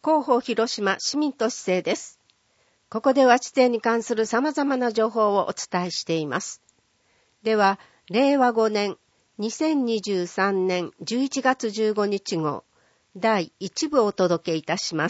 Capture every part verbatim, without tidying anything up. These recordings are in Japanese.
広報広島市民都市政です。ここでは地政に関する様々な情報をお伝えしています。では、れいわごねんにせんにじゅうさんねんじゅういちがつじゅうごにち号だいいち部をお届けいたします。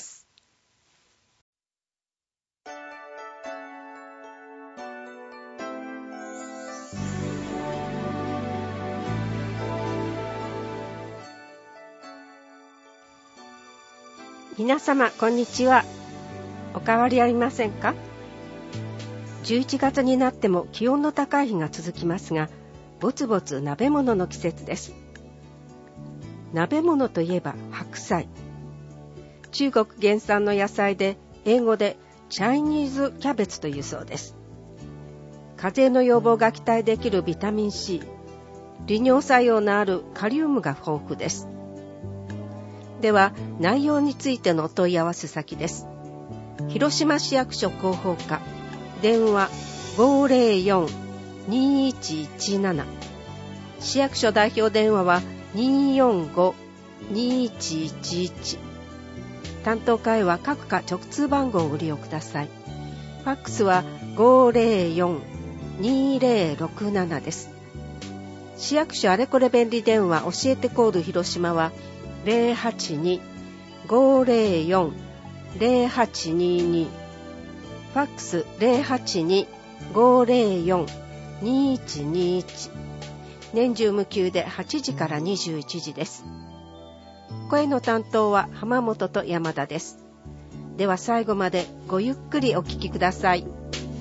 皆様こんにちは。お変わりありませんか？じゅういちがつになっても気温の高い日が続きますが、ぼつぼつ鍋物の季節です。鍋物といえば白菜。中国原産の野菜で、英語でチャイニーズキャベツというそうです。風邪の予防が期待できるビタミン C、利尿作用のあるカリウムが豊富です。では、内容についてのお問い合わせ先です。広島市役所広報課、電話 ごーぜろよん にーいちいちなな、市役所代表電話は にーよんご にーいちいちいち、担当課へは各課直通番号をご利用ください。ファックスは ごーぜろよん にーぜろろくなな です。市役所あれこれ便利電話教えてコール広島はゼロはちに ごーぜろよん ゼロはちにーにー、ファックスゼロはちに ごーぜろよん にーいちにーいち、年中無休ではちじからにじゅういちじです。声の担当は浜本と山田です。では最後までごゆっくりお聞きください。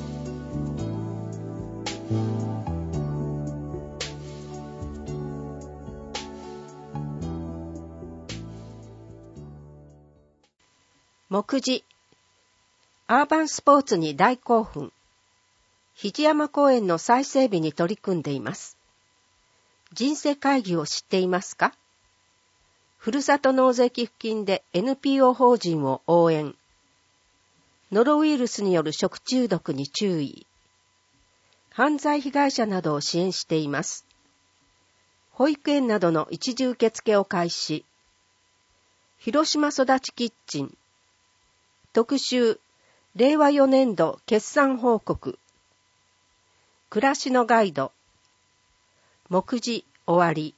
目次、アーバンスポーツに大興奮。肘山公園の再整備に取り組んでいます。人生会議を知っていますか？ふるさと納税寄付金で エヌピーオー 法人を応援。ノロウイルスによる食中毒に注意。犯罪被害者などを支援しています。保育園などの一時受付を開始。広島育ちキッチン。特集、れいわよねんど決算報告。暮らしのガイド。目次終わり。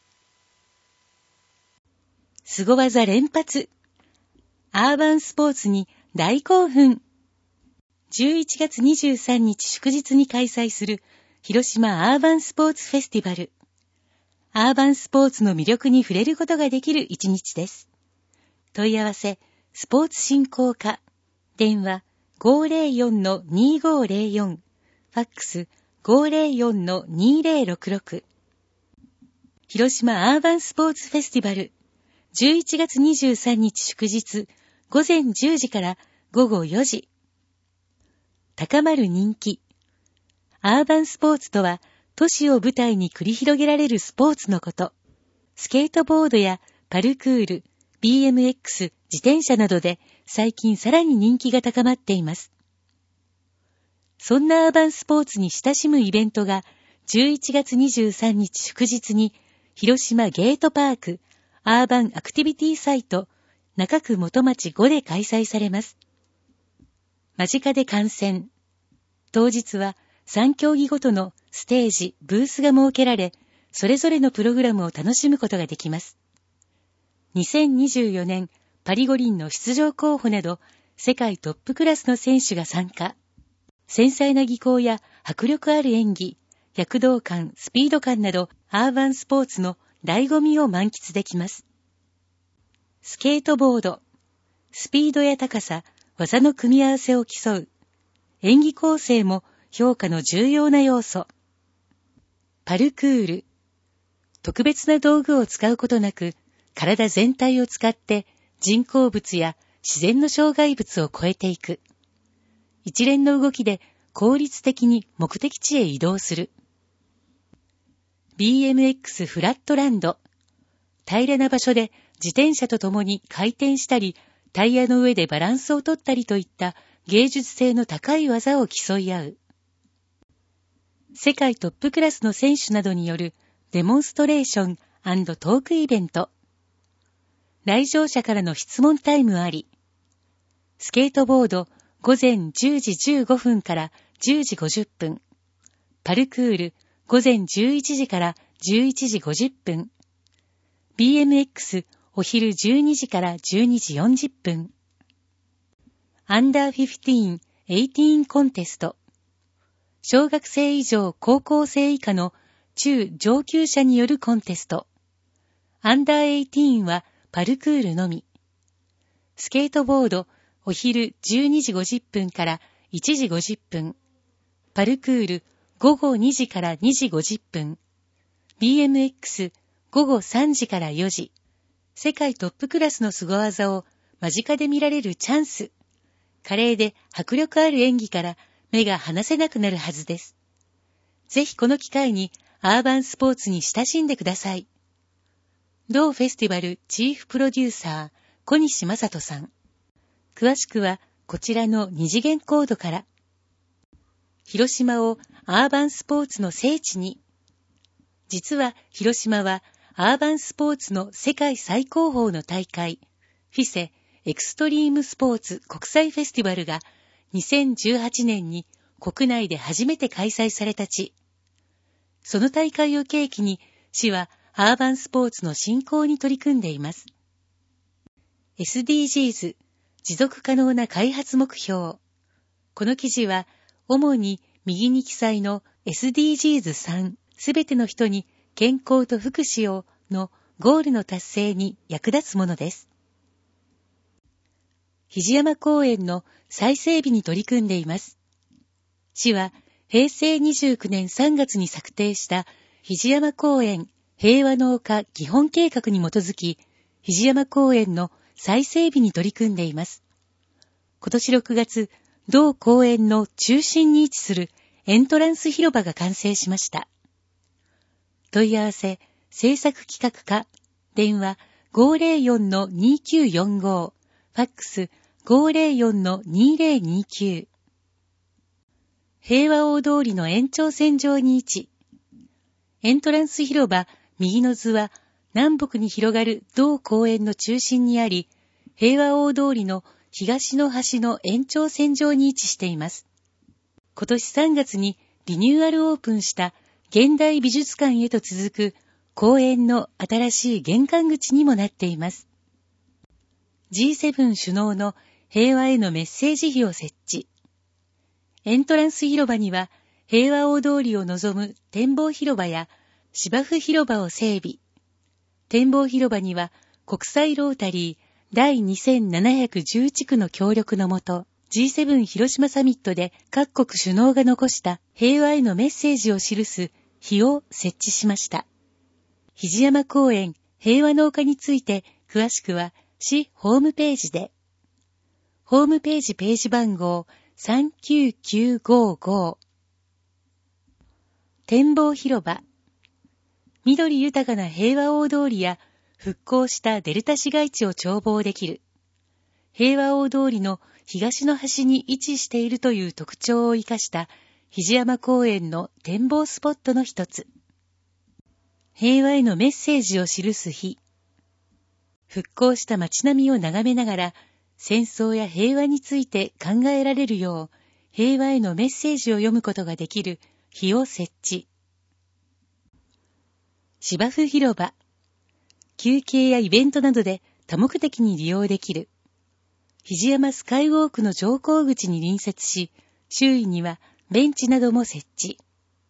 凄技連発。アーバンスポーツに大興奮。じゅういちがつにじゅうさんにち祝日に開催する広島アーバンスポーツフェスティバル。アーバンスポーツの魅力に触れることができる一日です。問い合わせ、スポーツ振興課。電話 ごーぜろよん にーごーぜろよん、ファックス ごーぜろよん にーぜろろくろく。広島アーバンスポーツフェスティバル、じゅういちがつにじゅうさんにち祝日、ごぜんじゅうじからごごよじ。高まる人気。アーバンスポーツとは、都市を舞台に繰り広げられるスポーツのこと。スケートボードやパルクール、ビーエムエックス、自転車などで最近さらに人気が高まっています。そんなアーバンスポーツに親しむイベントがじゅういちがつにじゅうさんにち祝日に広島ゲートパークアーバンアクティビティサイト中区元町ごで開催されます。間近で観戦。当日はさん競技ごとのステージ、ブースが設けられ、それぞれのプログラムを楽しむことができます。にせんにじゅうよねんパリ五輪の出場候補など世界トップクラスの選手が参加。繊細な技巧や迫力ある演技、躍動感、スピード感などアーバンスポーツの醍醐味を満喫できます。スケートボード、スピードや高さ、技の組み合わせを競う。演技構成も評価の重要な要素。パルクール、特別な道具を使うことなく体全体を使って人工物や自然の障害物を越えていく。一連の動きで効率的に目的地へ移動する。ビーエムエックス フラットランド。平らな場所で自転車と共に回転したり、タイヤの上でバランスを取ったりといった芸術性の高い技を競い合う。世界トップクラスの選手などによるデモンストレーション&トークイベント。来場者からの質問タイムあり、 スケートボード午前じゅうじじゅうごふんからじゅうじごじゅっぷん、パルクール午前じゅういちじからじゅういちじごじゅっぷん、ビーエムエックス お昼じゅうにじからじゅうにじよんじゅっぷん、アンダーじゅうご、じゅうはちコンテスト、小学生以上高校生以下の中上級者によるコンテスト、アンダーじゅうはちはパルクールのみ、スケートボードお昼じゅうにじごじゅっぷんからいちじごじゅっぷん、パルクール午後にじからにじごじゅっぷん、ビーエムエックス 午後さんじからよじ、世界トップクラスの凄技を間近で見られるチャンス。華麗で迫力ある演技から目が離せなくなるはずです。ぜひこの機会にアーバンスポーツに親しんでください。同フェスティバルチーフプロデューサー小西正人さん。詳しくはこちらの二次元コードから。広島をアーバンスポーツの聖地に。実は広島はアーバンスポーツの世界最高峰の大会、フィセエクストリームスポーツ国際フェスティバルがにせんじゅうはちねんに国内で初めて開催された地。その大会を契機に市はアーバンスポーツの振興に取り組んでいます。エスディージーズ 持続可能な開発目標。この記事は主に右に記載の エスディージーズさん すべての人に健康と福祉をのゴールの達成に役立つものです。肘山公園の再整備に取り組んでいます。市は平成にじゅうきゅうねんさんがつに策定した肘山公園平和の丘基本計画に基づき、肘山公園の再整備に取り組んでいます。今年ろくがつ、同公園の中心に位置するエントランス広場が完成しました。問い合わせ、制作企画課、電話 ごーぜろよんのにきゅうよんご、ファックス ごーぜろよんのにぜろにきゅう。平和大通りの延長線上に位置。エントランス広場右の図は南北に広がる同公園の中心にあり、平和大通りの東の端の延長線上に位置しています。今年さんがつにリニューアルオープンした現代美術館へと続く公園の新しい玄関口にもなっています。ジーセブン 首脳の平和へのメッセージ碑を設置。エントランス広場には平和大通りを望む展望広場や芝生広場を整備。展望広場には国際ロータリー第にせんななひゃくじゅう地区の協力のもと、ジーセブン 広島サミットで各国首脳が残した平和へのメッセージを記す碑を設置しました。肘山公園平和の丘について詳しくは市ホームページで。ホームページページ番号さんきゅうきゅうごご。展望広場。緑豊かな平和大通りや復興したデルタ市街地を眺望できる。平和大通りの東の端に位置しているという特徴を生かした肘山公園の展望スポットの一つ。平和へのメッセージを記す碑。復興した街並みを眺めながら戦争や平和について考えられるよう平和へのメッセージを読むことができる碑を設置。芝生広場。休憩やイベントなどで多目的に利用できる。肘山スカイウォークの乗降口に隣接し、周囲にはベンチなども設置。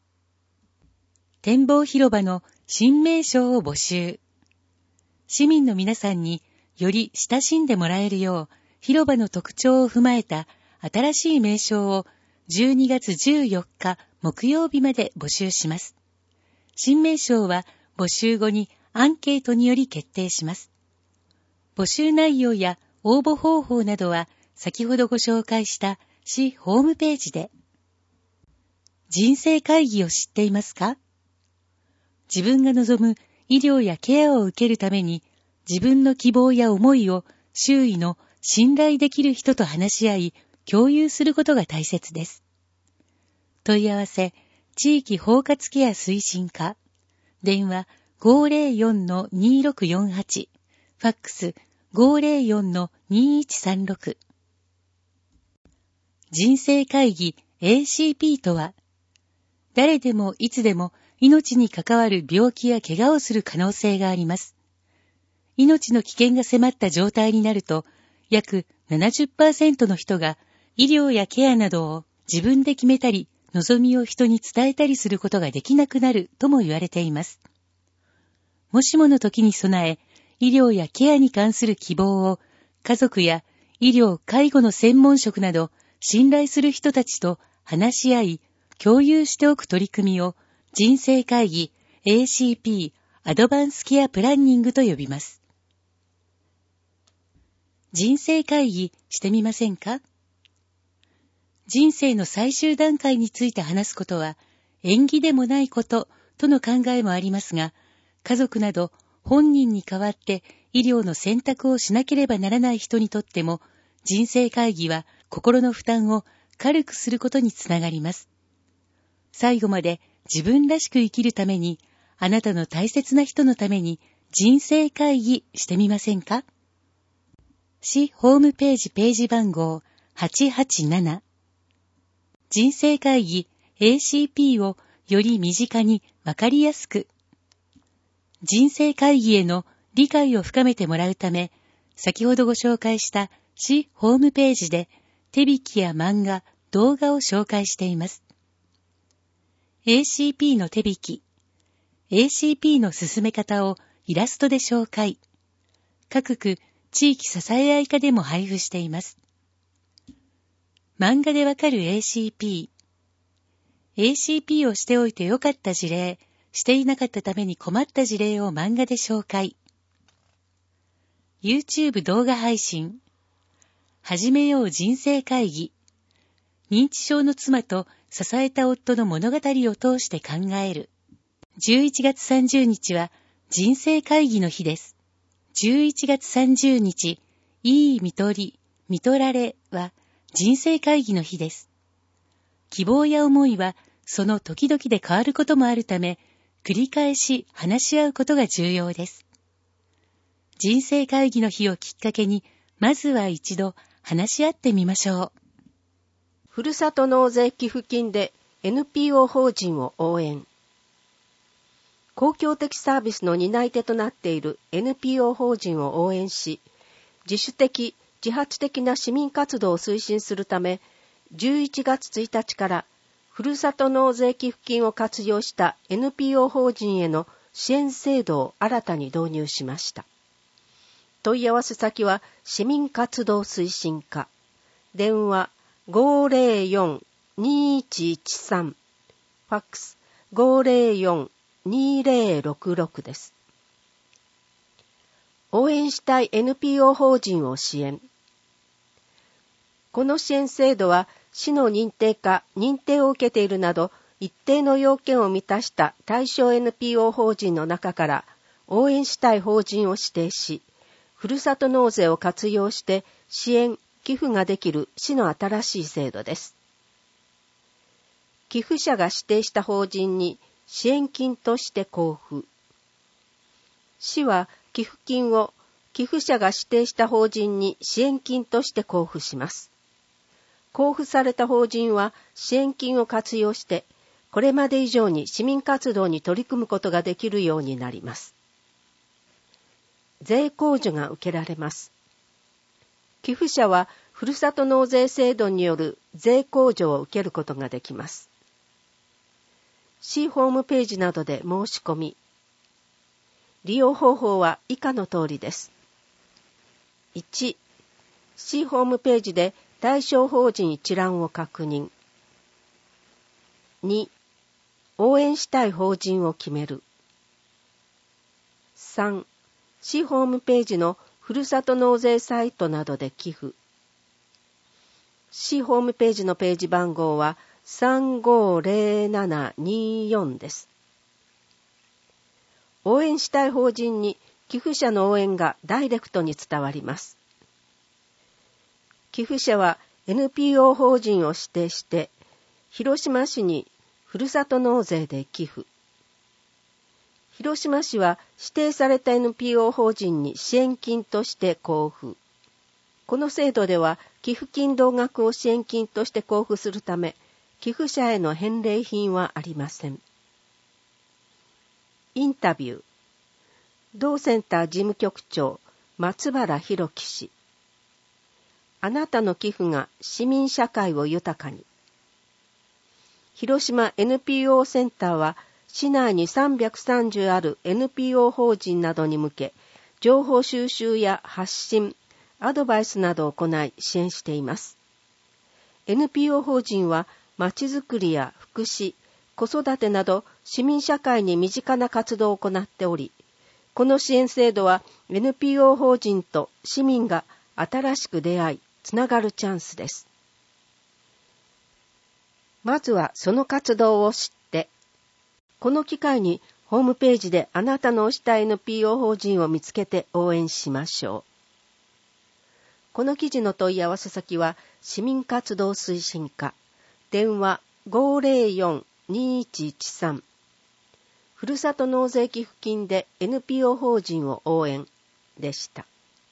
展望広場の新名称を募集。市民の皆さんにより親しんでもらえるよう、広場の特徴を踏まえた新しい名称をじゅうにがつじゅうよっか木曜日まで募集します。新名称は募集後にアンケートにより決定します。募集内容や応募方法などは先ほどご紹介した市ホームページで。人生会議を知っていますか？自分が望む医療やケアを受けるために自分の希望や思いを周囲の信頼できる人と話し合い共有することが大切です。問い合わせ、地域包括ケア推進課、電話 ごーぜろよんのにろくよんはち、ファックス ごーぜろよんのにいちさんろく。 人生会議 エーシーピー とは、誰でもいつでも命に関わる病気や怪我をする可能性があります。命の危険が迫った状態になると、約 ななじゅっパーセント の人が医療やケアなどを自分で決めたり、望みを人に伝えたりすることができなくなるとも言われています。もしもの時に備え、医療やケアに関する希望を家族や医療・介護の専門職など信頼する人たちと話し合い、共有しておく取り組みを人生会議 エーシーピー アドバンスケアプランニングと呼びます。人生会議してみませんか？人生の最終段階について話すことは縁起でもないこととの考えもありますが、家族など本人に代わって医療の選択をしなければならない人にとっても、人生会議は心の負担を軽くすることにつながります。最後まで自分らしく生きるために、あなたの大切な人のために人生会議してみませんか？市ホームページページ番号はちはちなな。人生会議 エーシーピー をより身近にわかりやすく。人生会議への理解を深めてもらうため、先ほどご紹介した市ホームページで手引きや漫画、動画を紹介しています。エーシーピー の手引き、エーシーピー の進め方をイラストで紹介。各区地域支え合い課でも配布しています。漫画でわかる エーシーピー。エーシーピー をしておいてよかった事例、していなかったために困った事例を漫画で紹介。YouTube 動画配信。始めよう人生会議。認知症の妻と支えた夫の物語を通して考える。じゅういちがつさんじゅうにちは人生会議の日です。じゅういちがつさんじゅうにち、いい看取り、看取られは人生会議の日です。希望や思いはその時々で変わることもあるため、繰り返し話し合うことが重要です。人生会議の日をきっかけに、まずは一度話し合ってみましょう。 ふるさと納税寄付金で エヌピーオー 法人を応援。公共的サービスの担い手となっている エヌピーオー 法人を応援し、自主的、自発的な市民活動を推進するため、じゅういちがつついたちからふるさと納税寄付金を活用した エヌピーオー 法人への支援制度を新たに導入しました。問い合わせ先は市民活動推進課。電話 ごーぜろよん にーいちいちさん。ファックス ごーぜろよん にーぜろろくろく です。応援したい エヌピーオー 法人を支援。この支援制度は市の認定か認定を受けているなど一定の要件を満たした対象 エヌピーオー 法人の中から応援したい法人を指定し、ふるさと納税を活用して支援・寄付ができる市の新しい制度です。寄付者が指定した法人に支援金として交付。市は寄付金を寄付者が指定した法人に支援金として交付します。交付された法人は支援金を活用して、これまで以上に市民活動に取り組むことができるようになります。税控除が受けられます。寄付者はふるさと納税制度による税控除を受けることができます。市ホームページなどで申し込み。利用方法は以下の通りです。いち、市ホームページで対象法人一覧を確認。に、応援したい法人を決める。さん、市ホームページのふるさと納税サイトなどで寄付。市ホームページのページ番号はさんごーぜろななにーよんです。応援したい法人に寄付者の応援がダイレクトに伝わります。寄付者は エヌピーオー 法人を指定して、広島市にふるさと納税で寄付。広島市は指定された エヌピーオー 法人に支援金として交付。 この制度では寄付金同額を支援金として交付するため、寄付者への返礼品はありません。インタビュー。同センター事務局長、松原博樹氏。あなたの寄付が市民社会を豊かに。広島 エヌピーオー センターは、市内にさんびゃくさんじゅうある エヌピーオー 法人などに向け、情報収集や発信、アドバイスなどを行い支援しています。エヌピーオー 法人は、まちづくりや福祉、子育てなど市民社会に身近な活動を行っており、この支援制度は エヌピーオー 法人と市民が新しく出会い、つながるチャンスです。まずはその活動を知って、この機会にホームページであなたの推した エヌピーオー 法人を見つけて応援しましょう。この記事の問い合わせ先は市民活動推進課、電話 ごーぜろよん にーいちいちさん、ふるさと納税寄付金で エヌピーオー 法人を応援でした。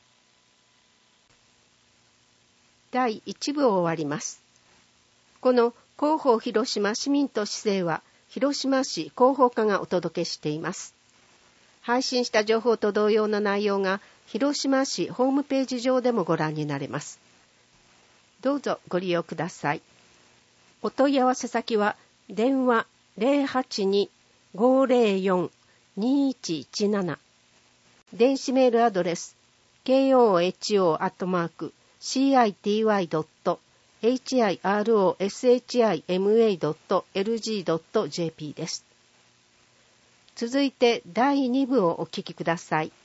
だいいち部を終わります。この広報広島市民と市政は広島市広報課がお届けしています。配信した情報と同様の内容が広島市ホームページ上でもご覧になれます。どうぞご利用ください。お問い合わせ先は電話 ゼロはちに ごーぜろよん にーいちいちなな、電子メールアドレス ケーオーエイチオー アットマーク シーアイティーワイ ドット ヒロシマ ドット エルジー ドット ジェーピー です。続いてだいに部をお聞きください。